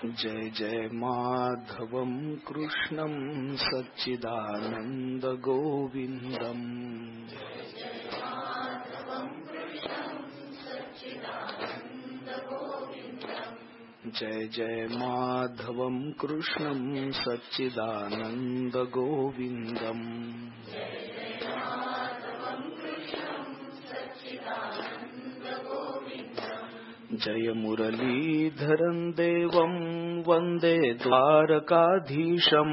जय जय माधवं कृष्णं सच्चिदानंद गोविंदम। जय जय माधवं कृष्णं सच्चिदानंद गोविंदम। जय मुरलीधरं देवं वंदे द्वारकाधीशम्।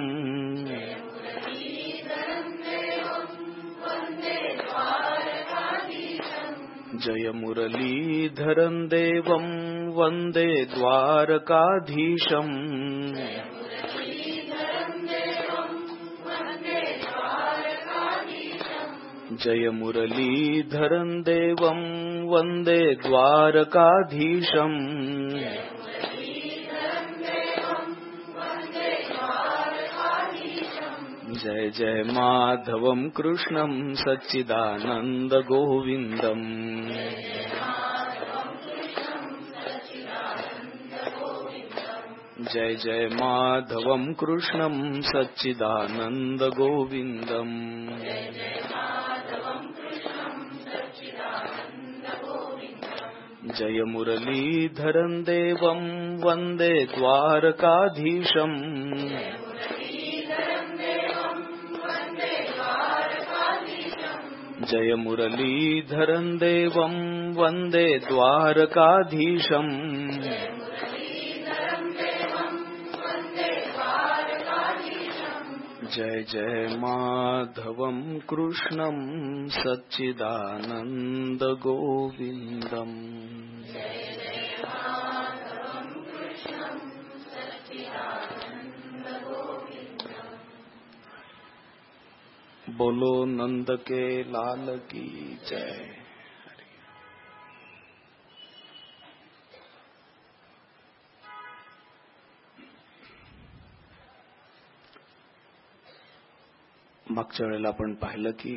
जय मुरलीधरं देवं वंदे द्वारकाधीशम्। जय मुरलीधरं देवं वंदे द्वारकाधीशम्। जय जय माधवं कृष्णं सच्चिदानंद गोविंदम। जय जय माधवं कृष्णं सच्चिदानंद गोविंदम। जय मुरलीधरं देवं वंदे द्वारकाधीशम्। जय मुरलीधरं देवं वंदे द्वारकाधीशम्। जय जय माधवं कृष्णं सच्चिदानंद गोविंदम। बोलो नंद के लाल की जय। मागच्या वेळेला आपण पाहिलं की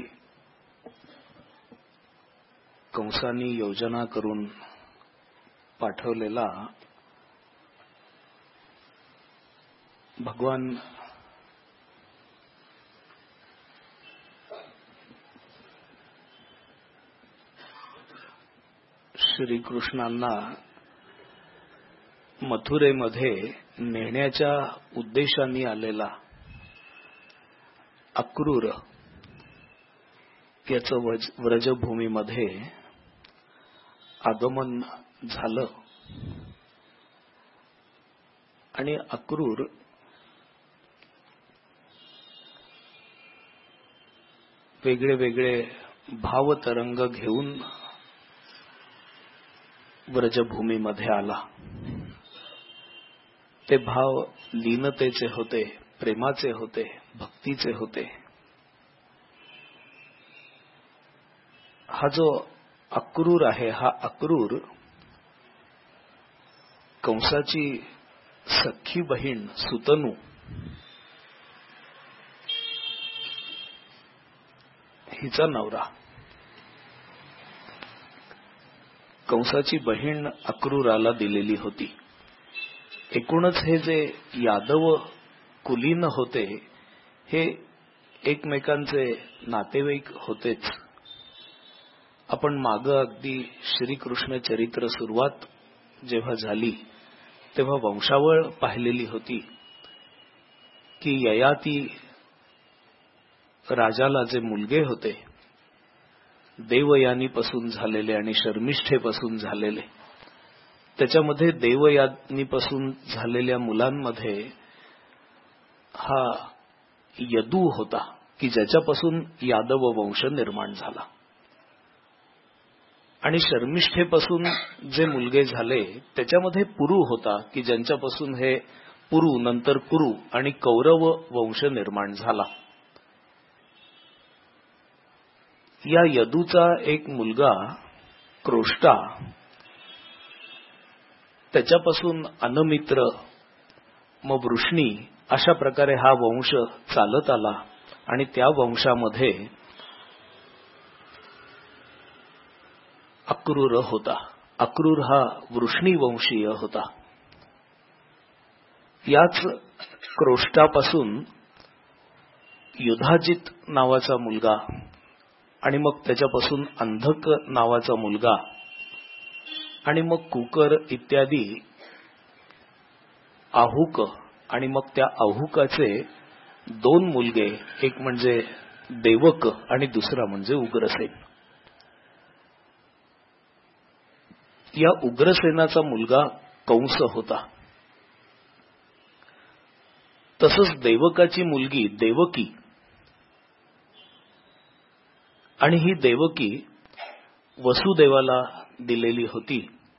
कंसानी योजना करून पाठवलेला भगवान श्रीकृष्णांना मथुरेमध्ये नेण्याच्या उद्देशाने आलेला अक्रूर याचं व्रजभूमीमध्ये आगमन झालं आणि अक्रूर वेगळे वेगळे भावतरंग घेऊन व्रजभूमीमध्ये आला। ते भाव लीनतेचे होते, प्रेमाचे होते, भक्तीचे होते। हा जो अक्रूर आहे, हा अक्रूर कंसाची सख्खी बहीण सुतनू हिचा नवरा। कंसाची बहीण अक्रूराला दिलेली होती। एकूणच हे जे यादव कुलीन होते हे एकमेकांचे नातेवाईक होतेच। आपण मागे अगदी श्रीकृष्ण चरित्र सुरुवात जेव्हा झाली तेव्हा वंशावळ पाहिलेली होती की ययाती राजाला जे मुलगे होते देवयानीपासून झालेले आणि शर्मिष्ठेपासून झालेले, त्याच्यामध्ये देवयानीपासून झालेल्या मुलांमध्ये हा यदू होता की ज्याच्यापासून यादव वंश निर्माण झाला। आणि शर्मिष्ठेपासून जे मुलगे झाले त्याच्यामध्ये पुरु होता की ज्यांच्यापासून हे पुरु नंतर कुरु आणि कौरव वंश निर्माण झाला। या यदूचा एक मुलगा क्रोष्टा, त्याच्यापासून अनमित्र, मग वृष्णी, अशा प्रकारे हा वंश चालत आला आणि त्या वंशामध्ये अक्रूर होता। अक्रूर हा वृष्णी वंशीय होता। याच क्रोष्टापासून युधाजित नावाचा मुलगा आणि मग त्याच्यापासून अंधक नावाचा मुलगा आणि मग कुकर इत्यादी आहुक आणि मग त्या आहुकाचे 2 मुलगे, एक म्हणजे देवक आणि दुसरा म्हणजे उग्रसेन. या उग्रसेनाचा मुलगा कंस होता. तसंच देवकाची मुलगी देवकी, आणि ही देवकी वसुदेवाला दिलेली होती.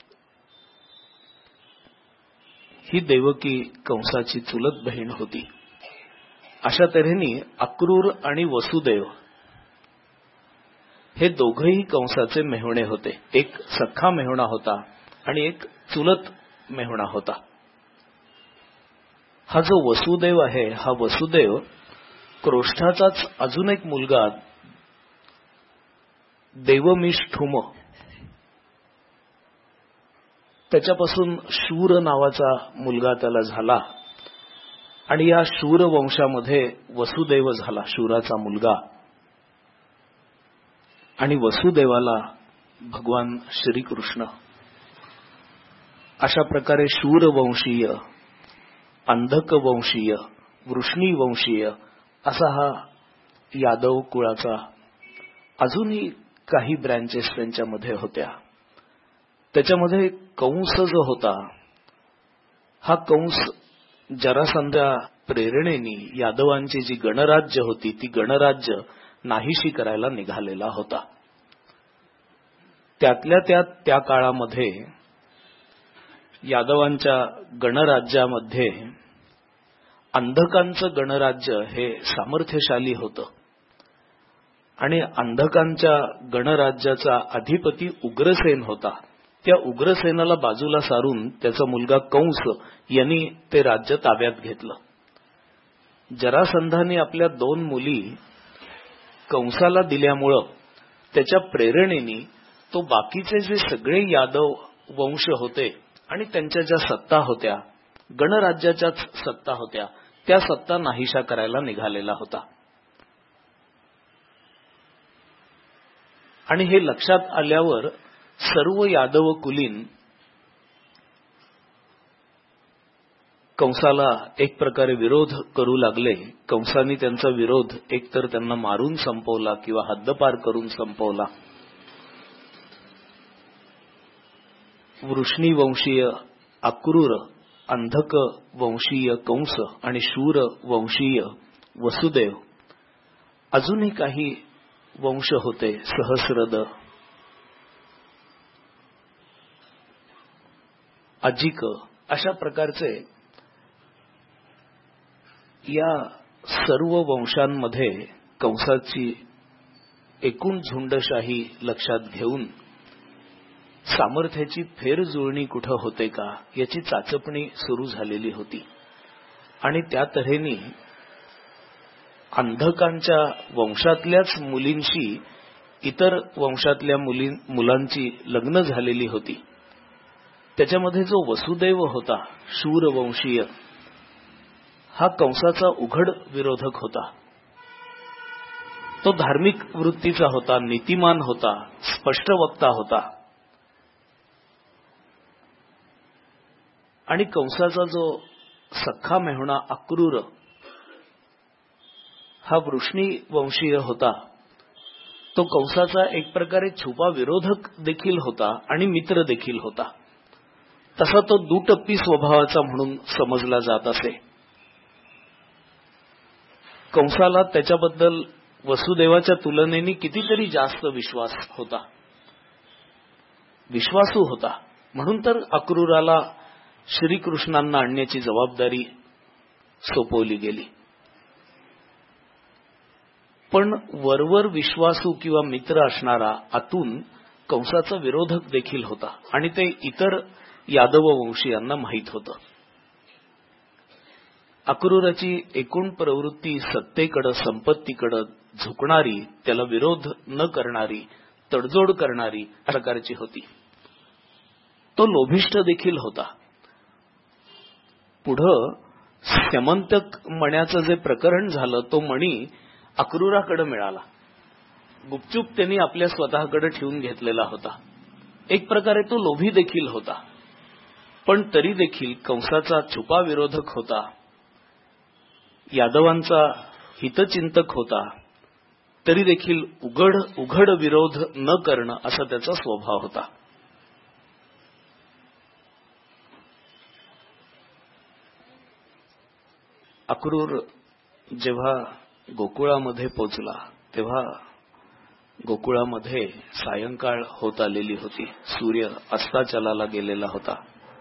ही देवकी कंसाची चुलत बहीण होती. अशा तऱ्हेने अक्रूर आणि वसुदेव हे दोघेही कंसाचे मेहुणे होते. एक सख्खा मेहुणा होता आणि एक चुलत मेहुणा होता. हा जो वसुदेव आहे, हा वसुदेव क्रोष्ठाचाच अजून एक मुलगा देवमिष्ठुम, त्याच्यापासून शूर नावाचा मुलगा त्याला झाला आणि या शूर वंशामध्ये वसुदेव झाला, शूराचा मुलगा. आणि वसुदेवाला भगवान श्रीकृष्ण. अशा प्रकारे शूरवंशीय, अंधकवंशीय, वृष्णीवंशीय असा हा यादव कुळाचा अजूनही काही ब्रँचेस त्यांच्यामध्ये होत्या. त्याच्यामध्ये कंस जो होता, हा कंस जरासंधा प्रेरणेने यादवांची जी गणराज्य होती ती गणराज्य नाहीशी करायला निघालेला होता. त्यातल्या त्यात त्या काळामध्ये यादवांच्या गणराज्यामध्ये अंधकांचं गणराज्य हे सामर्थ्यशाली होतं आणि अंधकांच्या गणराज्याचा अधिपती उग्रसेन होता. त्या उग्रसेनाला बाजूला सारून त्याचा मुलगा कंस यांनी ते राज्य ताब्यात घेतलं. जरासंधाने आपल्या 2 मुली कंसाला दिल्यामुळं त्याच्या प्रेरणेने तो बाकीचे जे सगळे यादव वंश होते आणि त्यांच्या ज्या सत्ता होत्या, गणराज्याच्याच सत्ता होत्या, त्या सत्ता नाहीशा करायला निघालेला होता. आणि हे लक्षात आल्यावर सर्व यादव कुलीन कंसाला एक प्रकारे विरोध करू लागले. कंसाने त्यांचा विरोध एकतर त्यांना मारून संपवला किंवा हद्दपार करून संपवला. वृष्णी वंशीय अक्रूर, अंधक वंशीय कंस आणि शूर वंशीय वसुदेव, अजूनही काही वंश होते, सहस्रद, अजिक, अशा प्रकारचे या सर्व वंशांमध्ये कंसाची एकूण झुंडशाही लक्षात घेऊन सामर्थ्याची फेरजुळणी कुठं होते का याची चाचपणी सुरू झालेली होती. आणि त्या तऱ्हेने अंधकांच्या वंशातल्याच मुलींशी इतर वंशातल्या मुलांची लग्न झालेली होती. त्याच्यामध्ये जो वसुदेव होता शूरवंशीय, हा कंसाचा उघड विरोधक होता. तो धार्मिक वृत्तीचा होता, नीतिमान होता, स्पष्ट वक्ता होता. आणि कंसाचा जो सख्खा मेहुणा अक्रूर हा वृष्णी वंशीय होता, तो कंसाचा एक प्रकारे छुपा विरोधक देखील होता आणि मित्र देखील होता. तसा तो दुटप्पी स्वभावाचा म्हणून समजला जात असे. कंसाला त्याच्याबद्दल वसुदेवाच्या तुलनेने कितीतरी जास्त विश्वास होता, विश्वासू होता. म्हणून तर अक्रूराला श्रीकृष्णांना आणण्याची जबाबदारी सोपवली गेली. पण वरवर विश्वासू किंवा मित्र असणारा आतून कंसाचा विरोधक देखील होता आणि ते इतर यादव वंशीयांना माहीत होतं. अक्रूराची एकूण प्रवृत्ती सत्तेकडे, संपत्तीकडे झुकणारी, त्याला विरोध न करणारी, तडजोड करणारी प्रकारची होती. तो लोभिष्ठ देखील होता. पुढं स्यमंतक मण्याचं जे प्रकरण झालं तो मणी अक्रूराकडे मिळाला. गुपचूप त्यांनी आपल्या स्वतःकडे ठेवून घेतलेला होता. एक प्रकारे तो लोभी देखील होता, पण तरी देखील कंसाचा छुपा विरोधक होता, यादवांचा हितचिंतक होता. तरी देखील उघड विरोध न करणं असा त्याचा स्वभाव होता. अक्रूर जेव्हा गोकुळामध्ये पोचला तेव्हा गोकुळामध्ये सायंकाळ होत आलेली होती. सूर्य अस्ताचलाला गेलेला होता.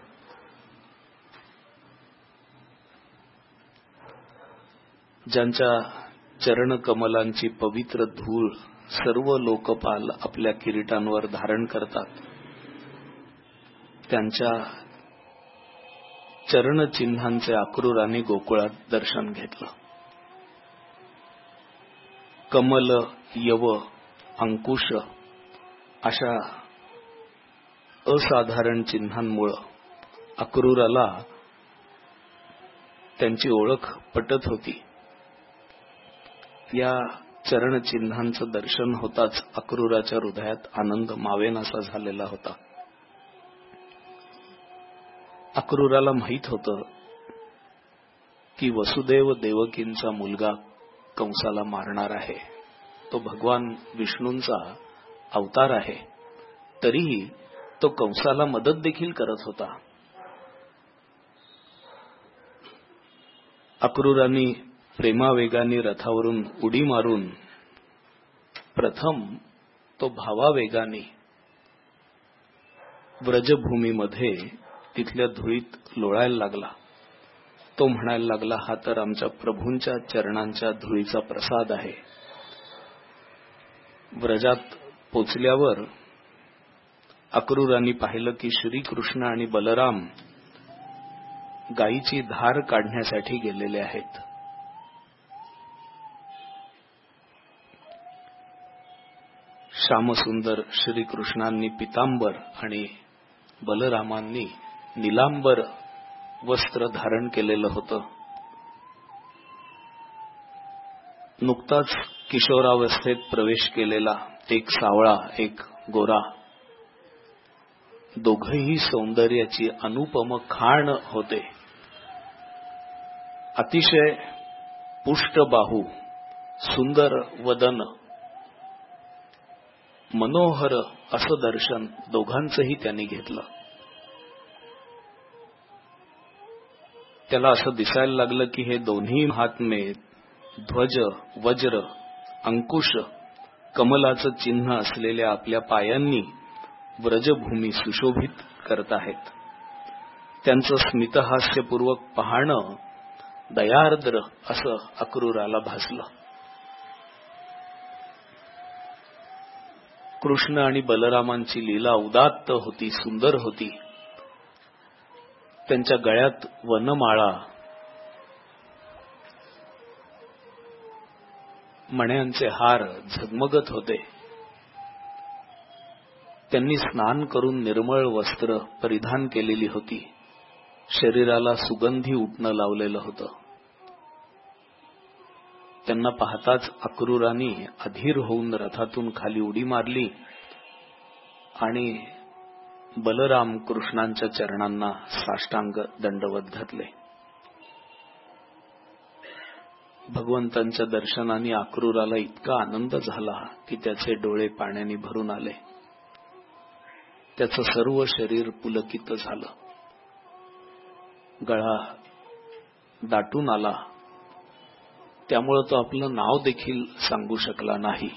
ज्यांच्या चरणकमलांची पवित्र धूळ सर्व लोकपाल आपल्या किरीटांवर धारण करतात, त्यांच्या चरणचिन्हांचे अक्रूराने गोकुळात दर्शन घेतलं. कमल, यव, अंकुश अशा असाधारण चिन्हांमुळे अक्रूराला त्यांची ओळख पटत होती. या चरणचिन्हांचं दर्शन होताच अक्रूराच्या हृदयात आनंद मावेनासा झालेला होता. अक्रूराला माहित होतं की वसुदेव देवकींचा मुलगा कंसाला मारणार आहे. तो भगवान विष्णूंचा अवतार आहे. तरीही तो कंसाला मदत देखील करत होता. अक्रूरांनी प्रेमावेगाने रथावरून उडी मारून प्रथम तो भावावेगाने व्रजभूमीमध्ये तिथल्या धुळीत लोळायला लागला. तो म्हणायला लागला, हा तर आमच्या प्रभूंच्या चरणांच्या धुळीचा प्रसाद आहे. व्रजात पोचल्यावर अक्रूरांनी पाहिलं की श्रीकृष्ण आणि बलराम गायीची धार काढण्यासाठी गेलेले आहेत. श्यामसुंदर श्रीकृष्णांनी पितांबर आणि बलरामांनी निलांबर वस्त्र धारण केलेलं होतं. नुकताच किशोरावस्थेत प्रवेश केलेला एक सावळा, एक गोरा, दोघंही सौंदर्याची अनुपम खाण होते. अतिशय पुष्टबाहू, सुंदर वदन, मनोहर असं दर्शन दोघांचंही त्यांनी घेतलं. त्याला असं दिसायला लागलं की हे दोन्ही महात्मे ध्वज, वज्र, अंकुश, कमलाचं चिन्ह असलेल्या आपल्या पायांनी व्रजभूमी सुशोभित करत आहेत. त्यांचं स्मितहास्यपूर्वक पाहणं दयार्द्र असं अक्रूराला भासलं. कृष्ण आणि बलरामांची लीला उदात्त होती, सुंदर होती. त्यांच्या गळ्यात वनमाळा, मण्यांचे हार झगमगत होते. त्यांनी स्नान करून निर्मळ वस्त्र परिधान केलेली होती. शरीराला सुगंधी उटणं लावलेलं होतं. त्यांना पाहताच अक्रूरांनी अधीर होऊन रथातून खाली उडी मारली आणि बलराम कृष्णांच्या चरणांना साष्टांग दंडवत घातले. भगवंतांच्या दर्शनाने अक्रूराला इतका आनंद झाला की त्याचे डोळे पाण्याने भरून आले. त्याचं सर्व शरीर पुलकित झालं. गळा दाटून आला. त्यामुळे तो आपलं नाव देखील सांगू शकला नाही.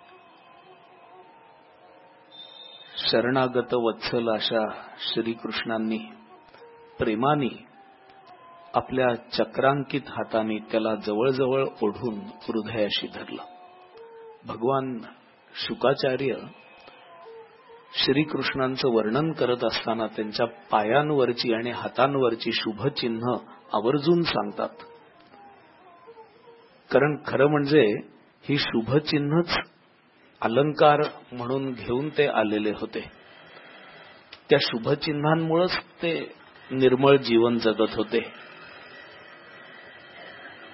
शरणागत वत्सल अशा श्रीकृष्णांनी प्रेमाने आपल्या चक्रांकित हाताने त्याला जवळजवळ ओढून हृदयाशी धरलं. भगवान शुकाचार्य श्रीकृष्णांचं वर्णन करत असताना त्यांच्या पायांवरची आणि हातांवरची शुभचिन्ह आवर्जून सांगतात. कारण खरं म्हणजे ही शुभचिन्हच अलंकार म्हणून घेऊन ते आलेले होते. त्या शुभचिन्हांमुळेच ते निर्मळ जीवन जगत होते.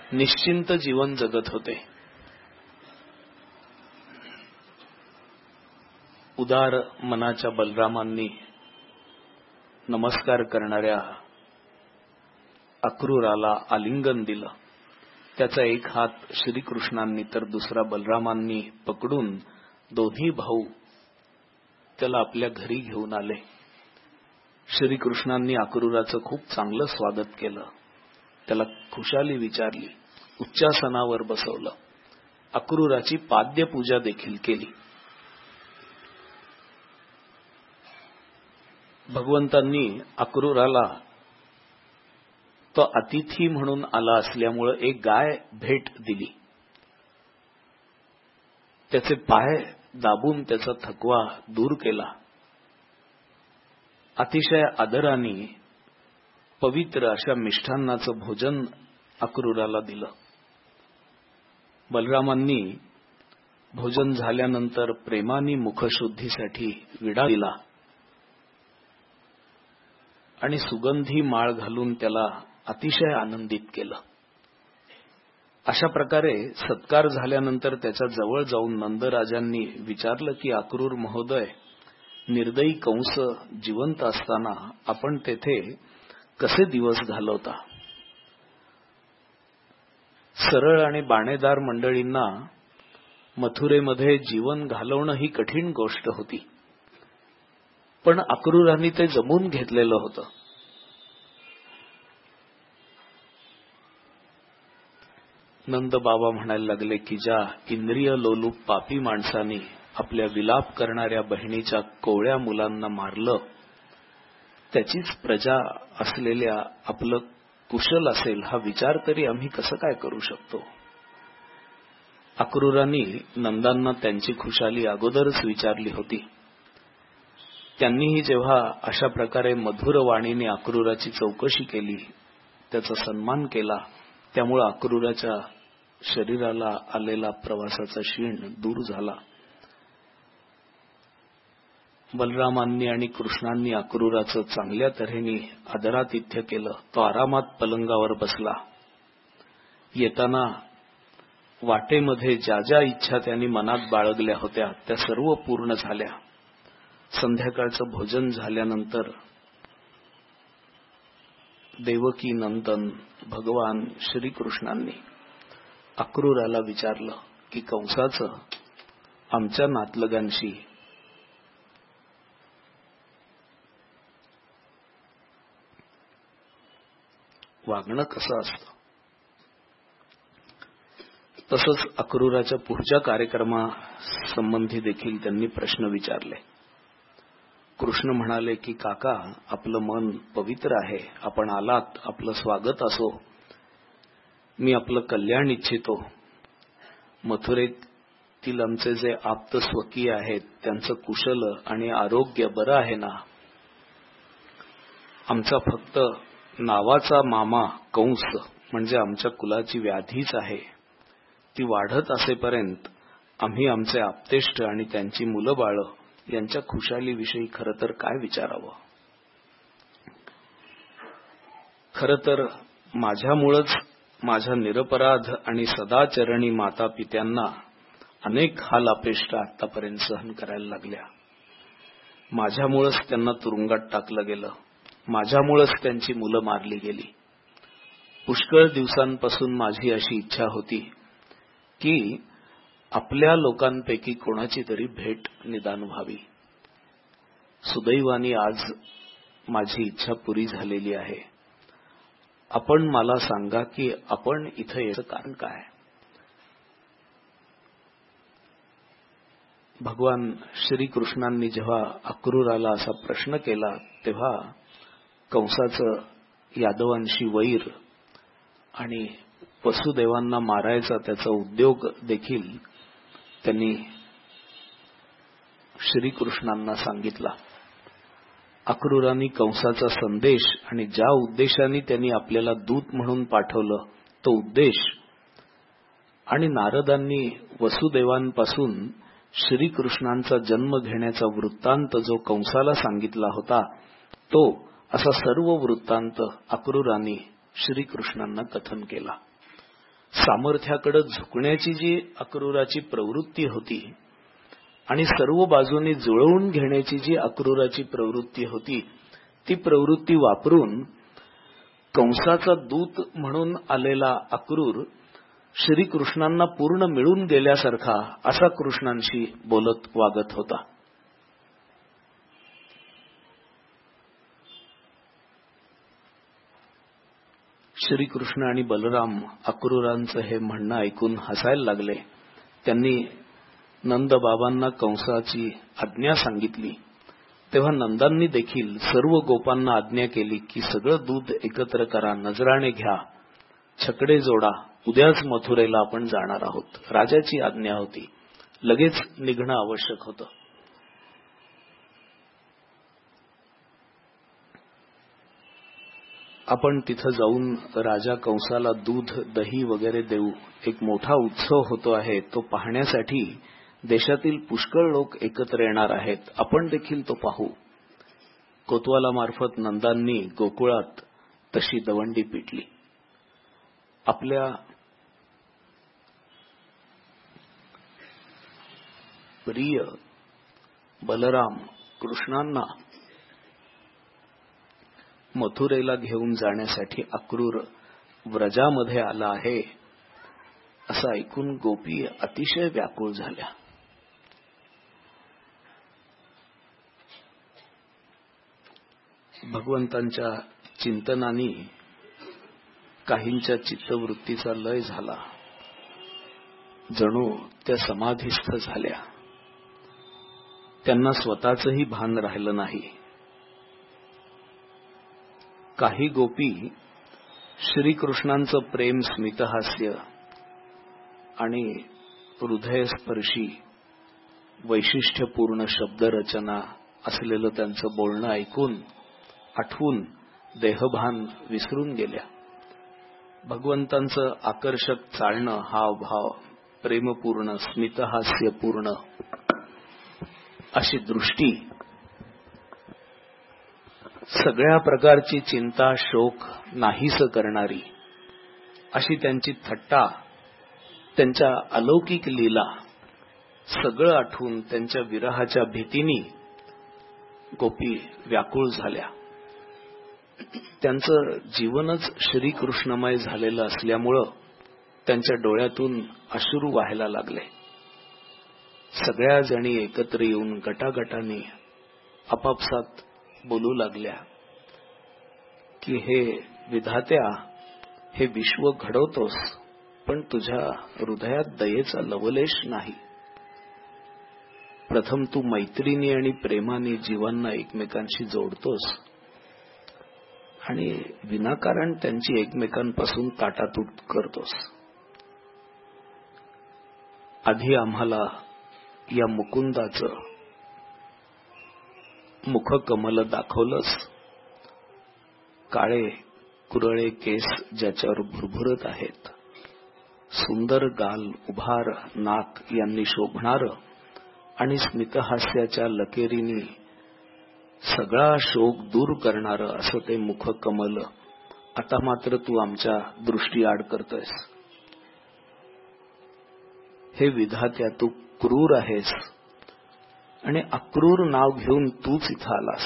निश्चिंत जीवन जगत होते. उदार मनाच्या बलरामांनी नमस्कार करणाऱ्या अक्रूराला आलिंगन दिलं. त्याचा एक हात श्रीकृष्णांनी तर दुसरा बलरामांनी पकडून दोन्ही भाऊ त्याला आपल्या घरी घेऊन आले. श्रीकृष्णांनी अक्रूराचं खूप चांगलं स्वागत केलं. त्याला खुशाली विचारली, उच्चासनावर बसवलं. अक्रूराची पाद्यपूजा देखील केली. भगवंतांनी अक्रूराला तो अतिथी म्हणून आला असल्यामुळे एक गाय भेट दिली. त्याचे पाय दाबून त्याचा थकवा दूर केला. अतिशय आदराने पवित्र अशा मिष्ठान्नाचं भोजन अक्रूराला दिलं. बलरामांनी भोजन झाल्यानंतर प्रेमाने मुखशुद्धीसाठी विडा दिला आणि सुगंधी माळ घालून त्याला अतिशय आनंदित केलं. अशा प्रकारे सत्कार झाल्यानंतर त्याच्या जवळ जाऊन नंदराजांनी विचारलं की अक्रूर महोदय, निर्दयी कंस जिवंत असताना आपण तेथे कसे दिवस घालवता? सरळ आणि बाणेदार मंडळींना मथुरेमध्ये जीवन घालवणं ही कठीण गोष्ट होती, पण अक्रूरांनी ते जमून घेतलेलं होतं. नंद बाबा म्हणायला लागले की ज्या इंद्रिय लोलूप पापी माणसाने आपल्या विलाप करणाऱ्या बहिणीच्या कोवळ्या मुलांना मारलं, त्याचीच प्रजा असलेल्या आपलं कुशल असेल हा विचार तरी आम्ही कसं काय करू शकतो? अक्रूरांनी नंदांना त्यांची खुशाली अगोदरच विचारली होती. त्यांनीही जेव्हा अशा प्रकारे मधुर वाणीने अक्रूराची चौकशी केली, त्याचा सन्मान केला, त्यामुळे अक्रूराच्या शरीराला आलेला प्रवासाचा शीण दूर झाला. बलरामांनी आणि कृष्णांनी अक्रूराचं चांगल्या तऱ्हेने आदरातिथ्य केलं. तो आरामात पलंगावर बसला. येताना वाटेमध्ये ज्या ज्या इच्छा त्यांनी मनात बाळगल्या होत्या त्या सर्व पूर्ण झाल्या. संध्याकाळचं भोजन झाल्यानंतर देवकी नंदन भगवान श्रीकृष्णांनी अक्रूराला विचारलं की कंसाचं आमच्या नातलगांशी वागणं कसं असतं. तसंच अक्रूराच्या पुढच्या कार्यक्रमासंबंधी देखील त्यांनी प्रश्न विचारले. कृष्ण म्हणाले की काका, आपलं मन पवित्र आहे, आपण आलात, आपलं स्वागत असो, मी आपलं कल्याण इच्छितो. मथुरेतील आमचे जे आप्त स्वकीय आहेत त्यांचं कुशल आणि आरोग्य बरं आहे ना? आमचा फक्त नावाचा मामा कंस म्हणजे आमच्या कुलाची व्याधीच आहे. ती वाढत असेपर्यंत आम्ही आमचे आप्तेष्ट आणि त्यांची मुलं बाळ यांच्या खुशालीविषयी खरं तर काय विचारावं? खरं तर माझ्यामुळंच माझ्या निरपराध आणि सदाचरणी माता पित्यांना अनेक हाल अपेष्ट आतापर्यंत सहन करायला लागल्या. माझ्यामुळंच त्यांना तुरुंगात टाकलं गेलं. माझ्यामुळंच त्यांची मुलं मारली गेली. पुष्कळ दिवसांपासून माझी अशी इच्छा होती की आपल्या लोकांपैकी कोणाची तरी भेट निदान व्हावी. सुदैवाने आज माझी इच्छा पुरी झालेली आहे. आपण मला सांगा की आपण इथं याचं कारण काय? भगवान श्रीकृष्णांनी जेव्हा अक्रूराला असा प्रश्न केला तेव्हा कंसाचं यादवांशी वैर आणि वसुदेवांना मारायचा त्याचा उद्योग देखील त्यांनी श्रीकृष्णांना सांगितला. अक्रूरांनी कंसाचा संदेश आणि ज्या उद्देशाने त्यांनी आपल्याला दूत म्हणून पाठवलं तो उद्देश आणि नारदांनी वसुदेवांपासून श्रीकृष्णांचा जन्म घेण्याचा वृत्तांत जो कंसाला सांगितला होता तो असा सर्व वृत्तांत अक्रूरांनी श्रीकृष्णांना कथन केला. सामर्थ्याकडे झुकण्याची जी अक्रूराची प्रवृत्ती होती आणि सर्व बाजूनी जुळवून घेण्याची जी अक्रूराची प्रवृत्ती होती, ती प्रवृत्ती वापरून कंसाचा दूत म्हणून आलेला अक्रूर श्रीकृष्णांना पूर्ण मिळून गेल्यासारखा असा कृष्णांशी बोलत वागत होता. श्रीकृष्ण आणि बलराम अक्रूरांचं हे म्हणणं ऐकून हसायला लागले. त्यांनी नंदबाबांना कंसाची आज्ञा सांगितली. तेव्हा नंदांनी देखील सर्व गोपांना आज्ञा केली की सगळं दूध एकत्र करा, नजराणे घ्या, छकडे जोडा, उद्याच मथुरेला आपण जाणार आहोत. राजाची आज्ञा होती, लगेच निघणं आवश्यक होतं. आपण तिथं जाऊन राजा कंसाला दूध, दही वगैरे देऊ. एक मोठा उत्सव होतो आहे, तो पाहण्यासाठी देशातील पुष्कळ लोक एकत्र येणार आहेत. आपण देखील तो पाहू. कोतवालामार्फत नंदांनी गोकुळात तशी दवंडी पिटली. आपल्या प्रिय बलराम कृष्णांना मथुरेला घेऊन जाण्यासाठी अक्रूर व्रजामध्ये आला आहे असं ऐकून गोपी अतिशय व्याकुळ झाल्या. भगवंतांच्या चिंतनाने काहींच्या चित्तवृत्तीचा लय झाला, जणू त्या समाधीस्थ झाल्या. त्यांना स्वतःचंही भान राहिलं नाही. काही गोपी श्रीकृष्णांचं प्रेम, स्मितहास्य आणि हृदयस्पर्शी वैशिष्ट्यपूर्ण शब्दरचना असलेलं त्यांचं बोलणं ऐकून आठवून देहभान विसरून गेल्या. भगवंतांचं आकर्षक चालणं, हावभाव, प्रेमपूर्ण, स्मितहास्यपूर्ण अशी दृष्टी, सगळ्या प्रकारची चिंता, शोक नाहीसं करणारी अशी त्यांची थट्टा, त्यांच्या अलौकिक लीला सगळं आठवून त्यांच्या विरहाच्या भीतीने गोपी व्याकुळ झाल्या. त्यांचं जीवनच श्रीकृष्णमय झालेलं असल्यामुळं त्यांच्या डोळ्यातून अश्रू व्हायला लागले. सगळ्या जणी एकत्र येऊन गटागटाने आपापसात बोलू लागल्या की हे विधात्या, हे विश्व घडवतोस, पण तुझ्या हृदयात दयेचा लवलेश नाही. प्रथम तू मैत्रीने आणि प्रेमाने जीवांना एकमेकांशी जोडतोस आणि विनाकारण त्यांची एकमेकांपासून ताटातूट करतोस. आधी आम्हाला या मुकुंदाचं मुखकमल दाखवलंस, काळे कुरळे केस ज्याच्यावर भुरभुरत आहेत, सुंदर गाल, उभार नाक यांनी शोभणारं आणि स्मितहास्याच्या लकेरीने सगळा शोक दूर करणारं असं ते मुखकमल आता मात्र तू आमच्या दृष्टीआड करतोयस. हे विधात्या, तू क्रूर आहेस आणि अक्रूर नाव घेऊन तूच इथं आलास.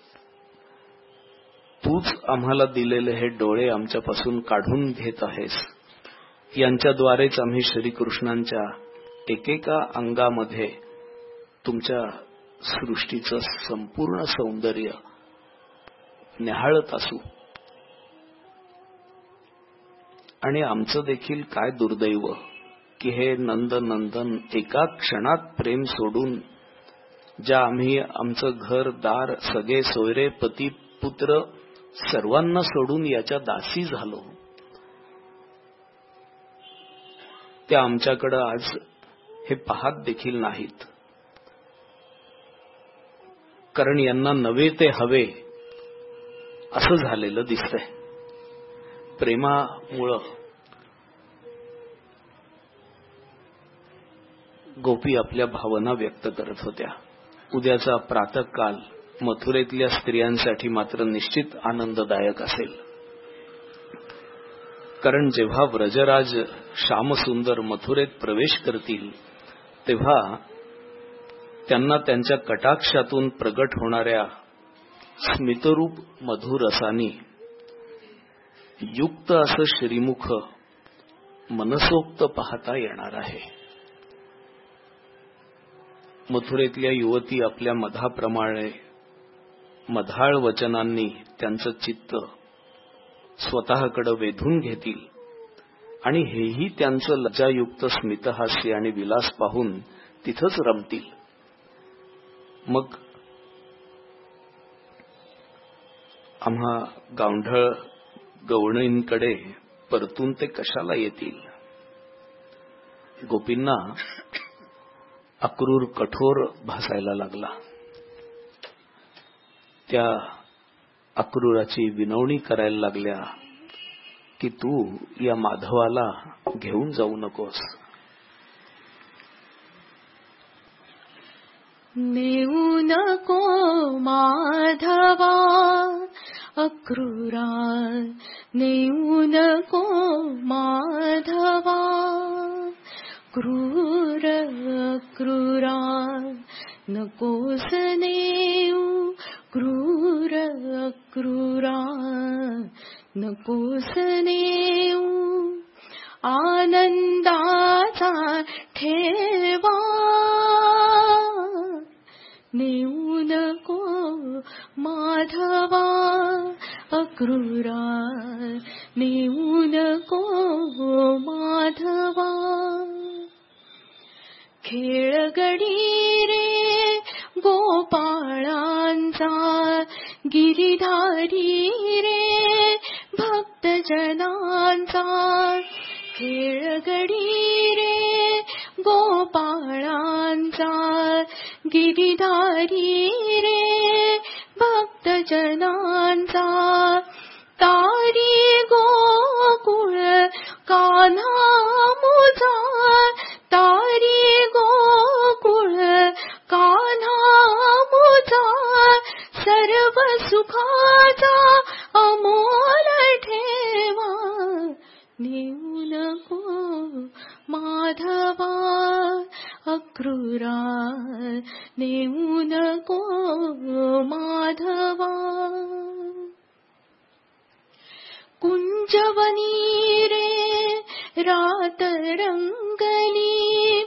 तूच आम्हाला दिलेले हे डोळे आमच्यापासून काढून घेत आहेस. यांच्याद्वारेच आम्ही श्रीकृष्णांच्या एकेका अंगामध्ये तुमच्या सृष्टीचं संपूर्ण सौंदर्य न्याहाळत असू. आणि आमचं देखील काय दुर्दैव की हे नंदनंदन एका क्षणात प्रेम सोडून, ज्या आम्ही आमचं घर दार, सगळे सोयरे, पती पुत्र सर्वांना सोडून याच्या दासी झालो, त्या आमच्याकडे आज हे पाहत देखील नाहीत. कारण यांना नवे ते हवे असं झालेलं दिसतंय. प्रेमामुळं गोपी आपल्या भावना व्यक्त करत होत्या. उद्याचा प्रातःकाल मथुरेतल्या स्त्रियांसाठी मात्र निश्चित आनंददायक असेल. कारण जेव्हा व्रजराज श्यामसुंदर मथुरेत प्रवेश करतील तेव्हा त्यांना त्यांच्या कटाक्षातून प्रगट होणाऱ्या स्मितरूप मधुरसानी युक्त असं श्रीमुख मनसोक्त पाहता येणार आहे. मथुरेतल्या युवती आपल्या मधाप्रमाणे मधाळ वचनांनी त्यांचं चित्त स्वतःकडे वेधून घेतील आणि हेही त्यांचं लज्जायुक्त स्मितहास्य आणि विलास पाहून तिथंच रमतील. मग आम्हा गावढळ गवळींकडे परतून ते कशाला येतील. गोपींना अक्रूर कठोर भासायला लागला. त्या अक्रूराची विनवणी करायला लागल्या की तू या माधवाला घेऊन जाऊ नकोस. नेऊ नको माधवा अक्रूरा, नेऊ नको माधवा. क्रूर क्रूरा नकोस नेऊ, क्रूर क्रूरा नकोस नेऊ. आनंदाचा ठेवा नेऊ नको माधवा अक्रूरा, नेऊ नको माधवा. खेळगडी रे गोपाळांचा, गिरिधारी रे भक्तजनांचा. खेळगडी रे गोपाळांचा, गिरिधारी रे भक्तजनांचा. तारी गोकुळ कान्हा मुजा, तारी गोकुळ कान्हा मुजा. सर्व सुखाचा अमोल ठेवा नेऊ नको माधवा अक्रूरा, नेऊ नको माधवा. कुंजवनी रे रात रंगली,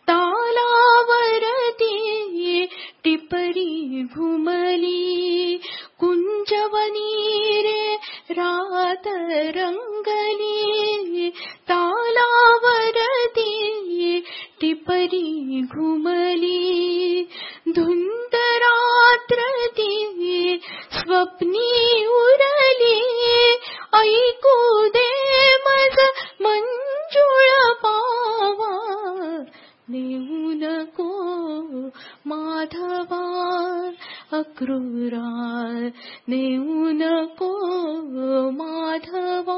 तालावरती टिपरी घुमली. कुंजवनी रे रात रंगली, तालावरती टिपरी घुमली. धुंद रात्र ती स्वप्नी उरली, ऐकू दे मज मंजुळ पावा नेऊ नको माधवा अक्रूरा, नेऊ नको माधवा.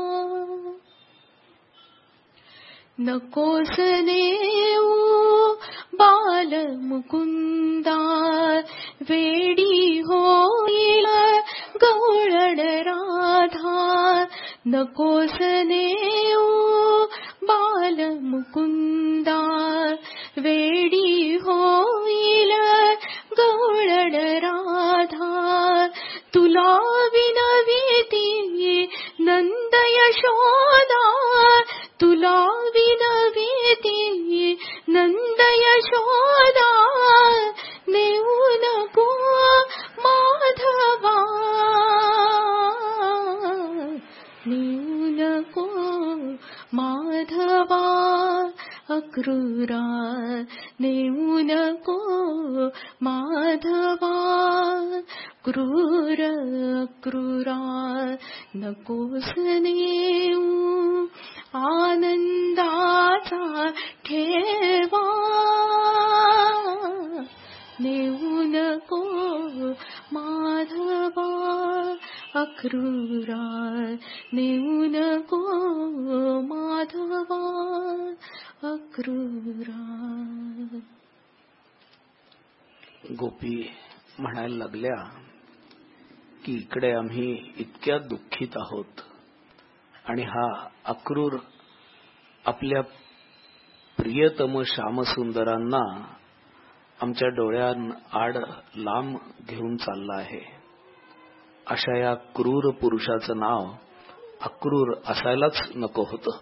नकोस नेऊ बाल मुकुंदा, वेडी होईल गवळण राधा. नकोस नेऊ बाल मुकुंदा, वेडी होईल गवळण राधा. तुला विनविती नंद यशोदा, तुला विनविती नंद यशोदा. नेऊ नको माधवा, नेऊ नको माधवा अक्रूरा, नेऊ नको माधवा. क्रूर क्रूरा नकोस नेऊ, आनंदाचा ठेवा नेऊ नको माधवा अक्रूरा, नेऊ नको माधवा अक्रूरा. गोपी म्हणायला लागल्या की इकडे आम्ही इतक्या दुःखित आहोत आणि हा अक्रूर आपल्या प्रियतम श्यामसुंदरांना आमच्या डोळ्यांआड लांब घेऊन चालला आहे. अशा या क्रूर पुरुषाचं नाव अक्रूर असायलाच नको होतं.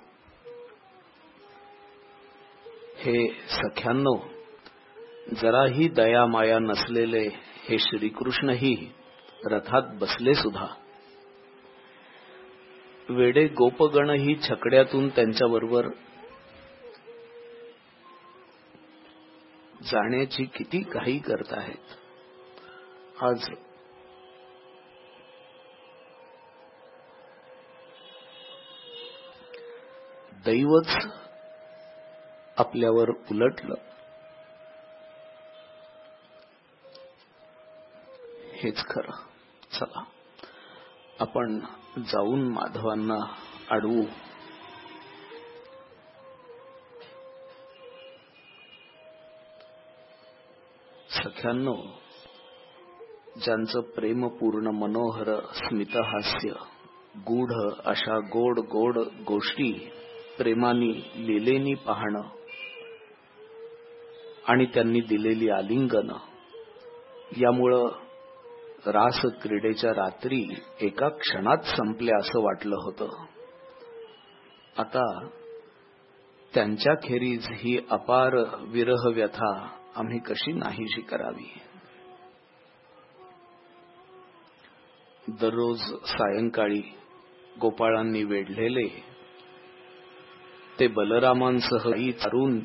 हे सख्यांनो, जराही दया माया नसलेले हे श्रीकृष्णही रथात बसले सुद्धा. वेडे गोपगणही छकड्यातून त्यांच्याबरोबर जाण्याची किती घाई करत आहेत. आज दैवच आपल्यावर उलटलं हेच खरं. चला आपण जाऊन माधवांना अडवू. सख्यांनो, ज्यांचं प्रेमपूर्ण मनोहर स्मितहास्य, गूढ अशा गोड गोड गोष्टी प्रेमानी लिलेनी पाहणं आणि त्यांनी दिलेली आलिंगन, यामुळं रास क्रीडेच्या रात्री एका क्षणात संपल्या असं वाटलं होतं. आता त्यांच्याखेरीज ही अपार विरह व्यथा आम्ही कशी नाहीशी करावी. दररोज सायंकाळी गोपाळांनी वेढलेले ते बलरामांसह चारून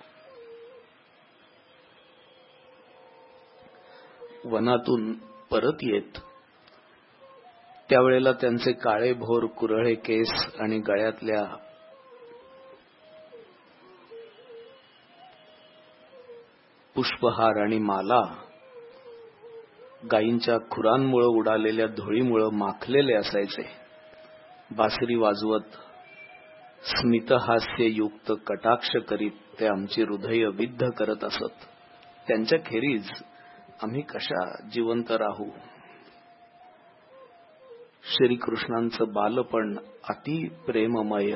वनातून परत येत, त्यावेळेला त्यांचे काळे भोर कुरळे केस आणि गळ्यातल्या पुष्पहार आणि माला गायींच्या खुरांमुळे उडालेल्या धुळीमुळे माखलेले असायचे. बासरी वाजवत स्मितहास्ययुक्त कटाक्ष करीत ते आमची हृदय विद्ध करत असत. त्यांच्या खेरीज आम्ही कशा जिवंत राहू. श्रीकृष्णांचं बालपण अति प्रेममय,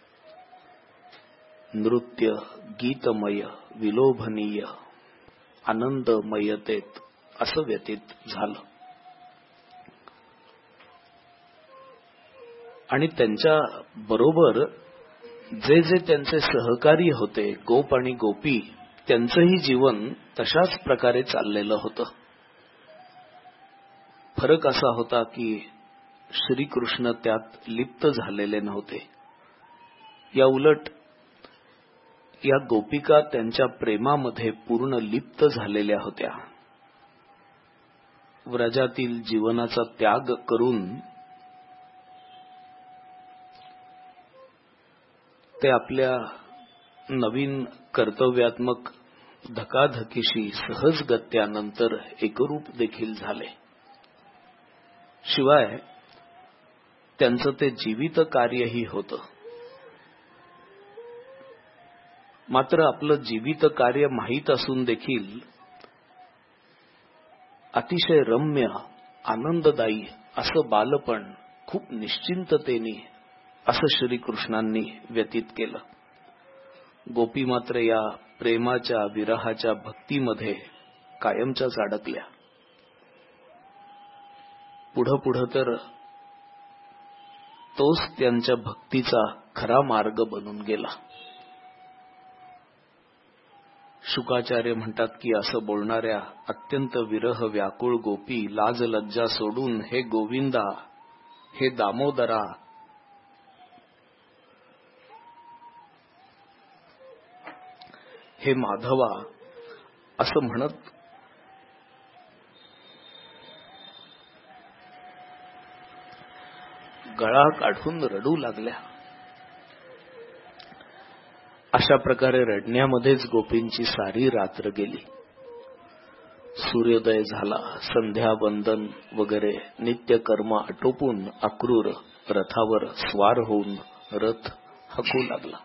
नृत्य गीतमय, विलोभनीय, आनंदमयतेत असं व्यतीत झालं. आणि त्यांच्या बरोबर जे जे त्यांचे सहकारी होते, गोप आणि गोपी, त्यांचंही जीवन तशाच प्रकारे चाललेलं होतं. फरक असा होता की श्रीकृष्ण त्यात लिप्त झालेले नव्हते. या उलट या गोपिका त्यांच्या प्रेमामध्ये पूर्ण लिप्त झालेल्या होत्या. व्रजातील जीवनाचा त्याग करून ते आपल्या नवीन कर्तव्यात्मक धकाधकीशी सहजगत्यानंतर एकरूप देखील झाले. शिवाय त्यांचं ते जीवित कार्यही होतं. मात्र आपलं जीवित कार्य माहीत असून देखील अतिशय रम्य, आनंददायी असं बालपण खूप निश्चिंततेने असं श्रीकृष्णांनी व्यतीत केलं. गोपी मात्र या प्रेमाच्या विरहाच्या भक्तीमध्ये कायमच्याच अडकल्या. पुढं पुढं तर तोच त्यांच्या भक्तीचा खरा मार्ग बनून गेला. शुकाचार्य म्हणतात की असं बोलणाऱ्या अत्यंत विरह व्याकुळ गोपी लाज लज्जा सोडून हे गोविंदा, हे दामोदरा, हे माधवा असं म्हणत गळा काढून रडू लागल्या. अशा प्रकारे रडण्यामध्येच गोपींची सारी रात्र गेली. सूर्योदय झाला. संध्यावंदन वगैरे नित्यकर्म आटोपून अक्रूर रथावर स्वार होऊन रथ हाकू लागला.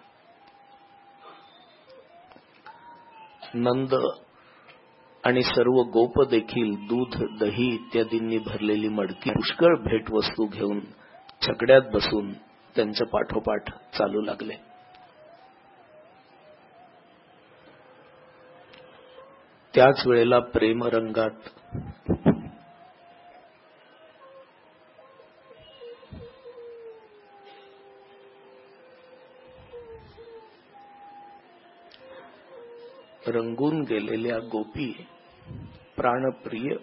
नंद आणि सर्व गोप देखील दूध, दही इत्यादींनी भरलेली मडकी पुष्कळ भेटवस्तू घेऊन छकड्यात बसून त्यांच्या पाठोपाठ चालू लागले. त्याच वेळेला प्रेमरंगात रंगून गेलेल्या गोपी प्राणप्रिय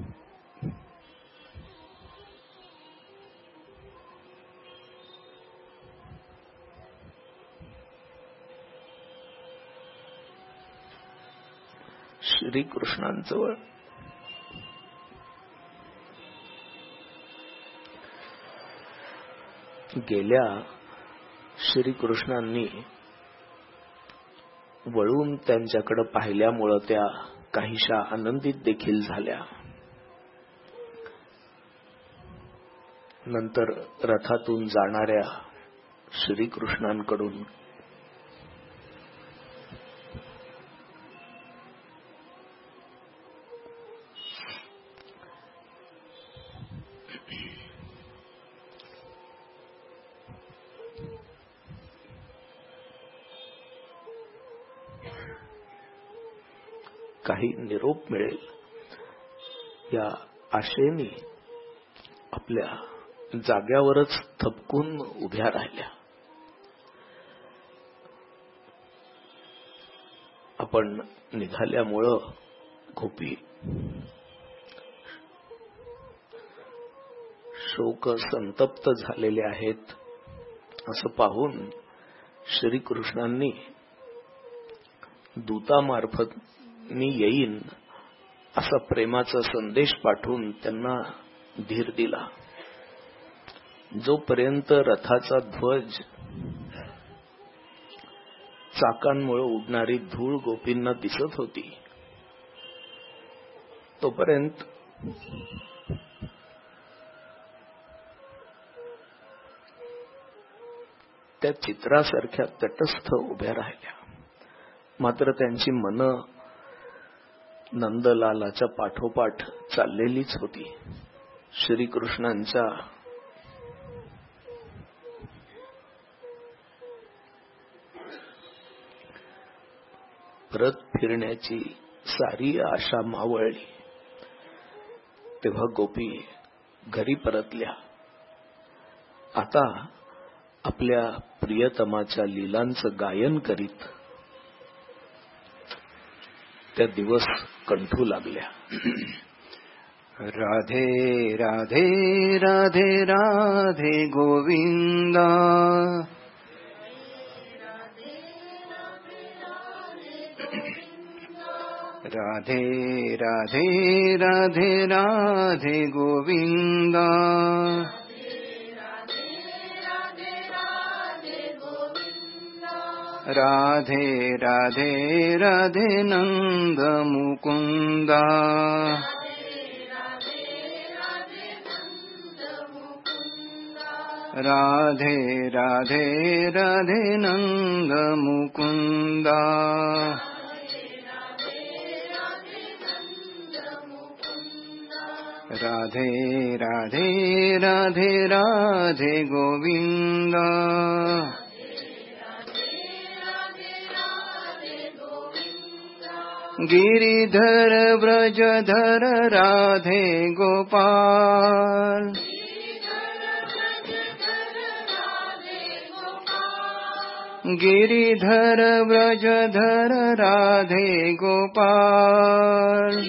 श्रीकृष्णांजवळ गेल्या. श्रीकृष्णांनी वळून त्यांच्याकडे पाहिल्यामुळे त्या काहीशा आनंदित देखील झाल्या. नंतर रथातून जाणाऱ्या श्रीकृष्णांकडून काही निरोप मिळेल या आशेने आपल्या जाग्यावरच थपकून उभ्या राहिल्या. आपण निघाल्यामुळं गोपी शोक संतप्त झालेले आहेत असं पाहून श्रीकृष्णांनी दूतामार्फत मी येईन असा प्रेमाचा संदेश पाठवून त्यांना धीर दिला. जोपर्यंत रथाचा ध्वज चाकांमुळे उडणारी धूळ गोपींना दिसत होती तोपर्यंत त्या चित्रासारख्या तटस्थ उभ्या राहिल्या. मात्र त्यांची मनं नंदलालाच्या पाठोपाठ चाललेलीच होती. श्रीकृष्णांच्या परत फिरण्याची सारी आशा मावळली. तेव्हा गोपी घरी परतल्या. आता आपल्या प्रियतमाच्या लीलांचं गायन करीत त्या दिवस कंठू लागल्या. राधे राधे राधे राधे गोविंदा, राधे राधे राधे राधे गोविंदा, राधे राधे राधे नंद मुकुंदा, राधे राधे राधे नंद मुकुंदा, राधे राधे राधे राधे गोविंदा, गिरिधर व्रजधर राधे गोपाल, गिरिधर व्रजधर राधे गोपाल,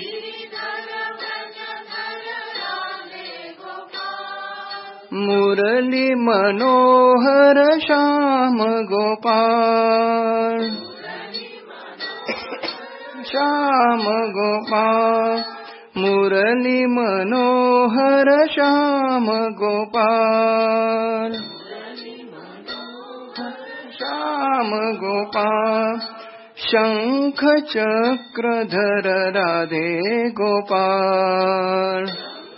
मुरली मनोहर श्याम गोपाल, श्याम गोपाल, मुरली मनोहर श्याम गोपाल, श्याम गोपाल, शंख चक्रधर राधे गोपाल,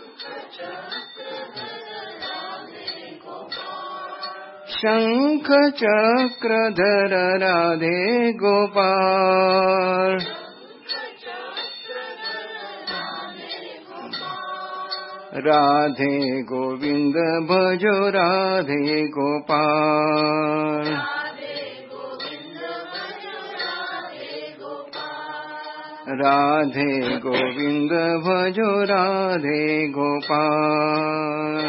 शंख चक्रधर राधे गोपाल, राधे गोविंद भजो राधे गोपाल राधे गोविंद भजो राधे गोपाल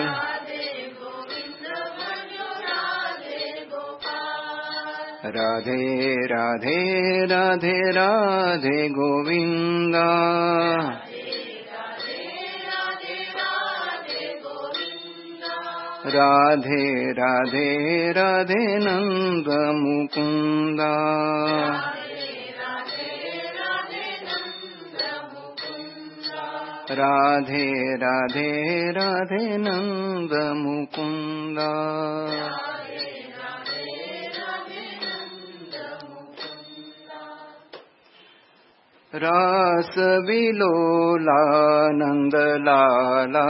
राधे राधे राधे राधे गोविंदा राधे राधे राधे नंद मुकुंदा राधे राधे राधे नंद मुकुंदा रास विलोला नंद लाला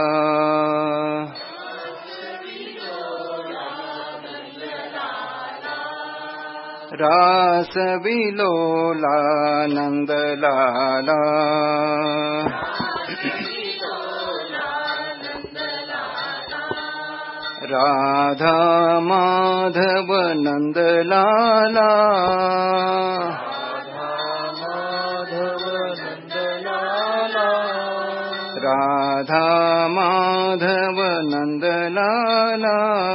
रास विलोला नंद लाला राधा माधव नंद लाला राधा माधव नंद लाला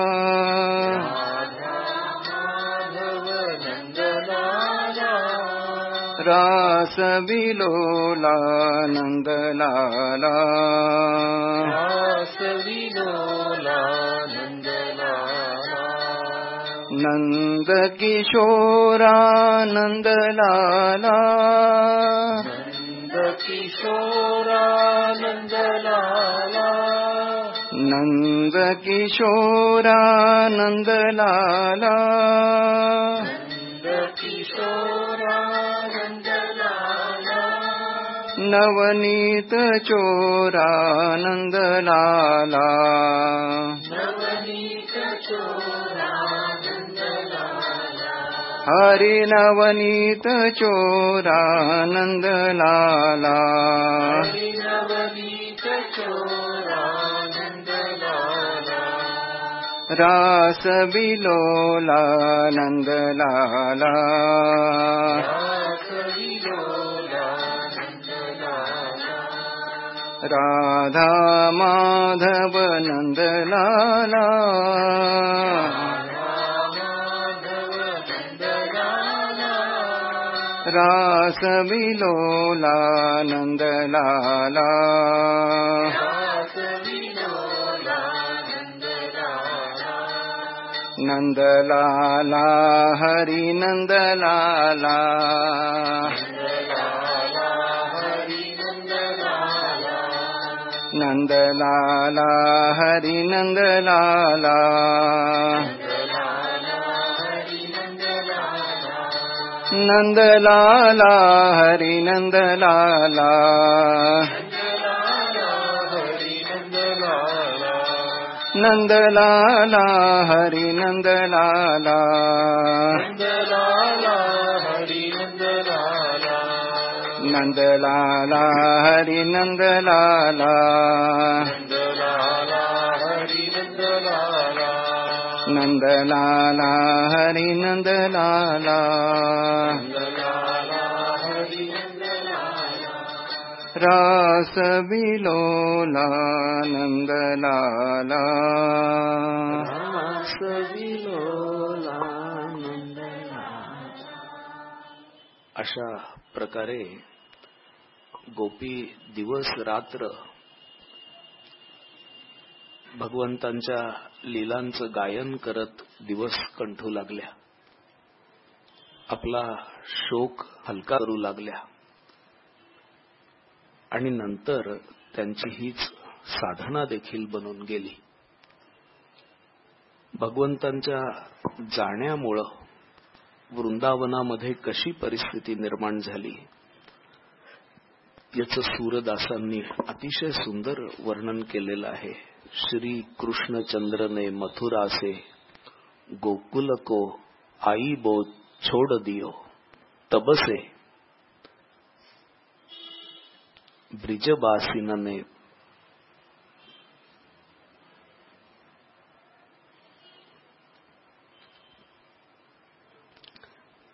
रास विलोला नंद लाला रास विलोला नंद लाला नंद किशोरा नंद लाला नंद किशोरा नंद लाला नंद किशोरा नंद लाला नंद किशोरा नवनीत चोरा नंद लाला नवनीत चोरा नंद लाला हरि नवनीत चोरा नंद लाला हरि नवनीत चोरा नंद लाला रास विलोला नंद लाला राधा माधव नंद लाला रास विलोला नंद लाला नंद लाला हरि नंद लाला नंद लाला हरि नंद लाला नंद लाला हरि नंद लाला नंद लाला हरि नंद लाला नंद लाला हरि नंद लाला नंद लाला हरि नंद लाला रास विलोला नंद लाला रास विलोला नंद लाला। अशा प्रकारे गोपी दिवस रात्र भगवंतांच्या लीलांचं गायन करत दिवस कंठू लागल्या, आपला शोक हलका करू लागल्या आणि नंतर त्यांची हीच साधना देखील बनून गेली. भगवंतांच्या जाण्यामुळं वृंदावनामध्ये कशी परिस्थिती निर्माण झाली याचं सूरदासांनी अतिशय सुंदर वर्णन केलेलं आहे. श्री कृष्णचंद्र ने मथुरा से गोकुल को आई बो छोड़ दियो, तब से ब्रिजवासिन ने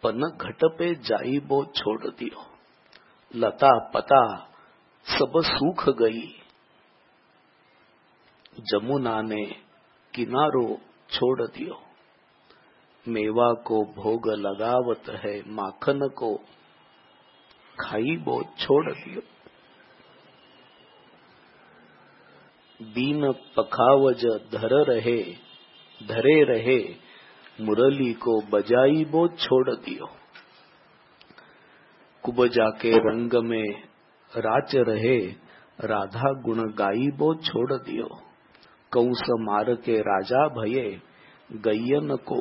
पन घट पे जाई बो छोड़ दियो, लता पता सब सूख गई, जमुना ने किनारो छोड़ दियो, मेवा को भोग लगावत है, माखन को खाई बो छोड़ दियो, दीन पखावज धरे रहे, मुरली को बजाई बो छोड़ दियो, कुबजा के रंग में राच रहे, राधा गुण गाई बो छोड़ दियो, कंस मार के राजा भये, गैयन को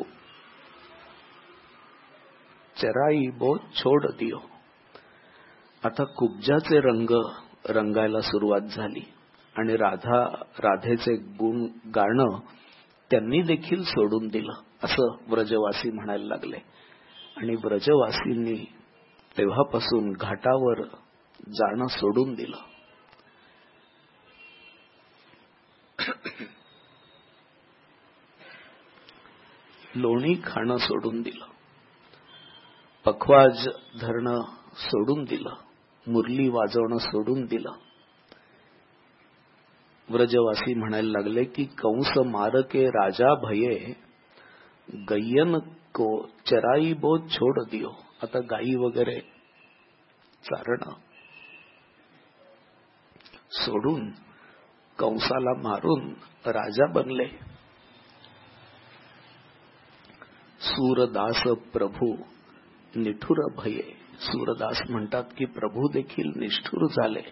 चराई बो छोड़ दियो. आता कुब्जाचे रंग रंगायला सुरुवात झाली आणि राधेचे गुण गाणं त्यांनी देखील सोडून दिलं असं व्रजवासी म्हणायला लागले. आणि व्रजवासींनी तेव्हापासून घाटावर जाणं सोडून दिलं. लोणी खाणं सोडून दिलं, पखवाज धरणं सोडून दिलं, मुरली वाजवणं सोडून दिलं. व्रजवासी म्हणायला लागले की कंस मार के राजा भये, गैयन को चराई बो छोड़ दियो. आता गाई वगैरे चारणं सोडून कंसाला मारून राजा बनले. सूरदास प्रभू निठुर भये. सूरदास म्हणतात की प्रभू देखील निष्ठुर झाले.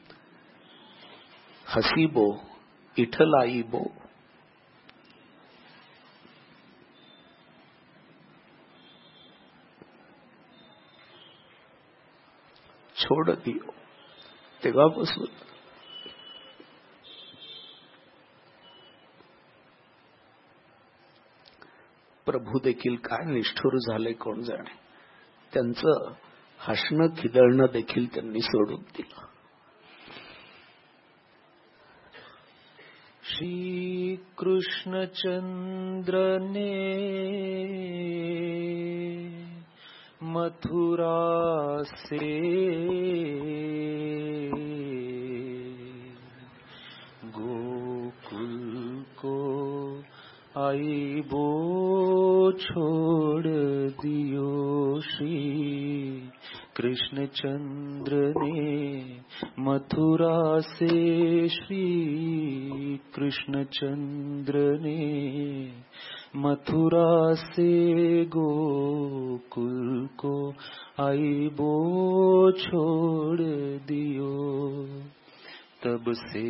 हसीबो इठलाईबो, छोड़ दियो. तेव्हापासून प्रभू देखील काय निष्ठुर झाले कोण जाणे. त्यांचं हसणं खिदळणं देखील त्यांनी सोडून दिलं. श्री कृष्ण चंद्र ने मथुरा से गोकुल को आई बो छोड़ दियो. श्री कृष्ण चंद्र ने मथुरा से, श्री कृष्ण चंद्र ने मथुरा से गोकुल को आई बो छोड़ दियो. तब से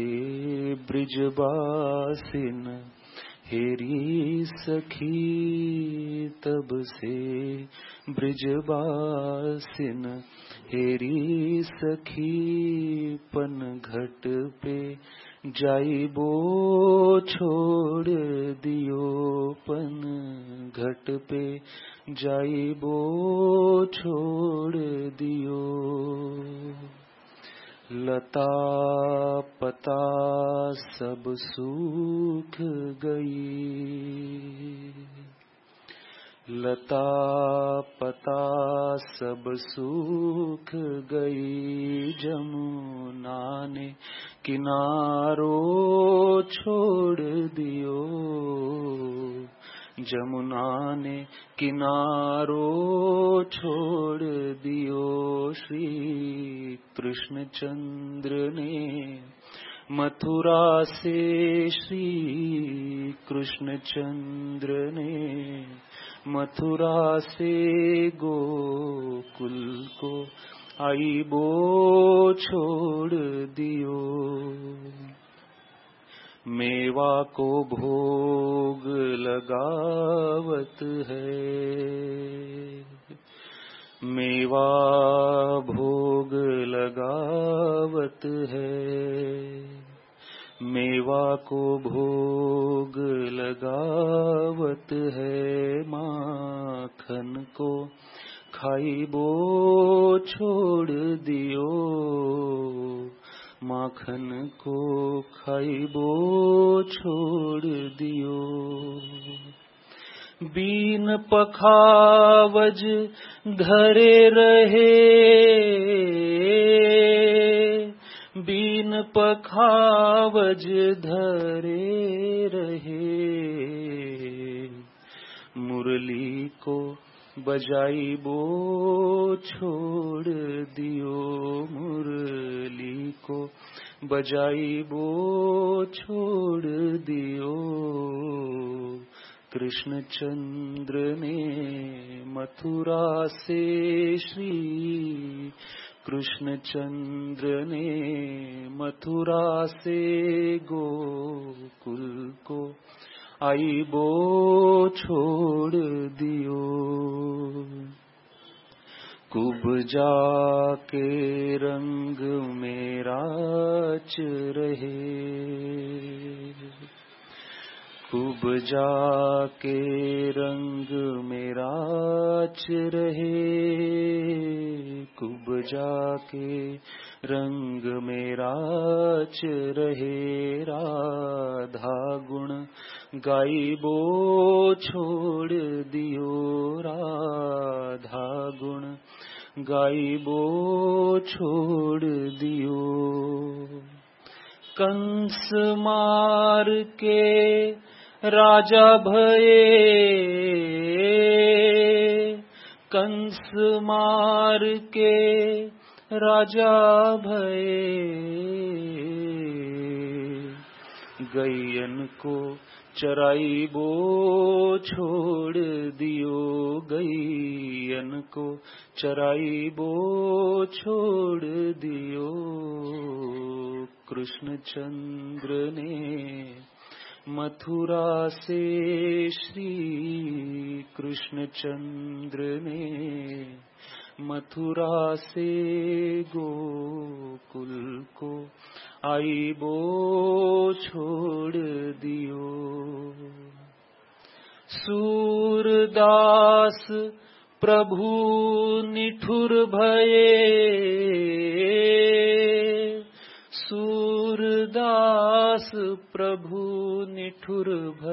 ब्रिजवासिन हेरी सखी, तब से ब्रिजवासिन हेरी सखी, पन घट पे जाइबो छोड़ दियो, पन घट पे जाइबो छोड़ दियो. लता पता सब सूख गई, लता पता सब सूख गई, जमुना ने किनारो छोड़ दियो, जमुना ने किनारो छोड़ दियो. श्री कृष्ण चंद्र ने मथुरा से, श्री कृष्ण चंद्र ने मथुरा से गोकुल को आई बो छोड़ दियो. मेवा को भोग लगावत है, मेवा भोग लगावत है, मेवा को भोग लगावत है, माखन को खाइबो छोड़ दियो, माखन को खाइबो छोड़ दियो. बीन पखावज धरे रहे, बीन पखावज धरे रहे। मुरली को बजाई बो छोड़ दियो, मुरली को बजाई बो छोड़ दियो। कृष्ण चंद्र ने मथुरा से श्री कृष्ण चंद्र ने मथुरा से गोकुल को आई बो छोड़ दियो। कुब्जा के रंग में राच रहे, कुब्जा के रंग में राच रहे, कुब्जा के रंग में राच रहे। राधा गुण गाइबो छोड़ दियो, राधा गुण गाइबो छोड़ दियो। कंस मार के राजा भये, कंस मार के राजा भये। गैयन को चराइबो छोड़ दियो, गैयन को चराइबो छोड़ दियो। कृष्ण चंद्र ने मथुरा से श्री कृष्ण चंद्र ने मथुरा से गोकुल को आइबो छोड़ दियो। सूरदास प्रभु निठुर भये, सूरदास प्रभु निठुर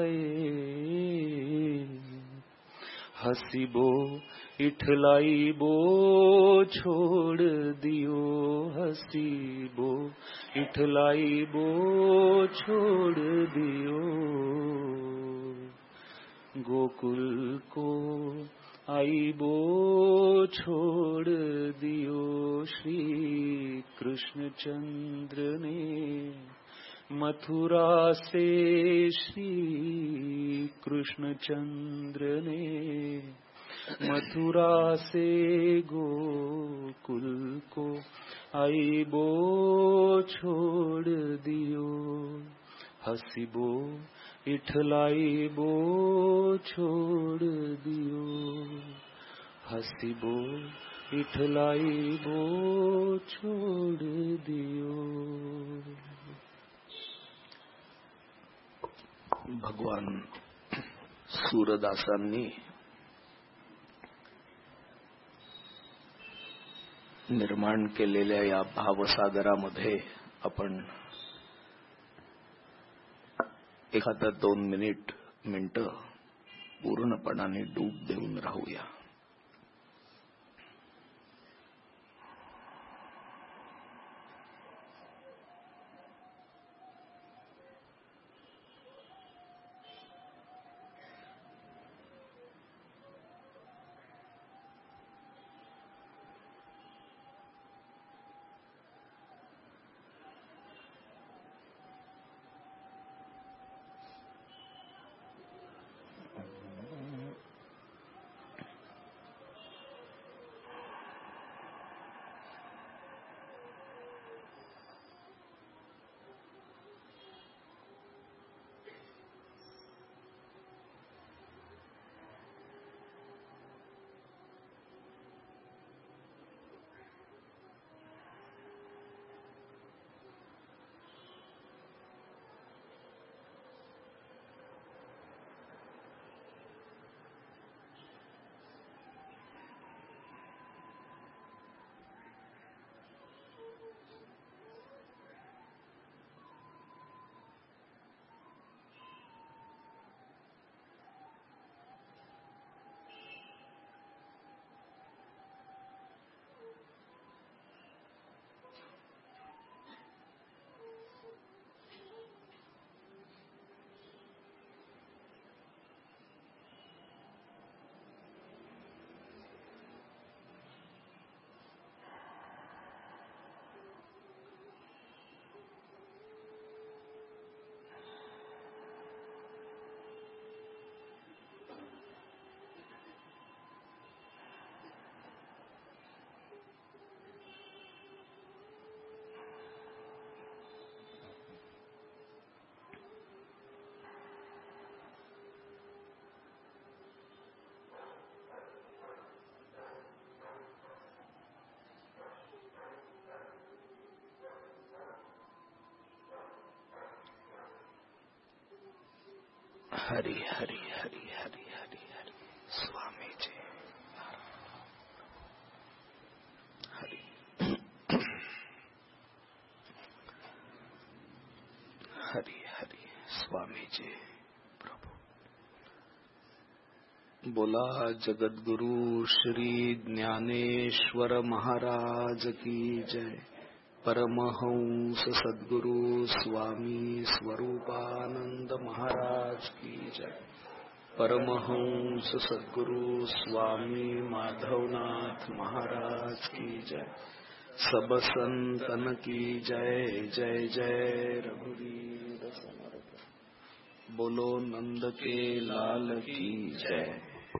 भये। हसीबो इठलाइबो छोड़ दियो, हसीबो इठलाइबो छोड़ दियो। गोकुल को आइबो छोड़ दियो। श्री कृष्ण चंद्र ने मथुरा से श्री कृष्ण चंद्र ने मथुरा से गोकुल को आइबो छोड़ दियो। हसीबो इठलाइबो छोड़ दियो, हसीबो इठलाइबो छोड़ दियो। भगवान सूरदासांनी निर्माण केलेल्या या भावसागरामध्ये आपण एखादा 2 मिनिटं पूर्णपणाने डूब देऊन राहूया. हरि हरि हरि हरि हरि हरि स्वामी जी हरि हरि हरि स्वामी जी प्रभु। बोला जगद्गुरु श्री ज्ञानेश्वर महाराज की जय। परमहंस सद्गुरु स्वामी स्वरूपानंद महाराज की जय। परमहंस सद्गुरु स्वामी माधवनाथ महाराज की जय। सब संतन की जय जय जय रघुवीर समर्थ। बोलो नंद के लाल की जय।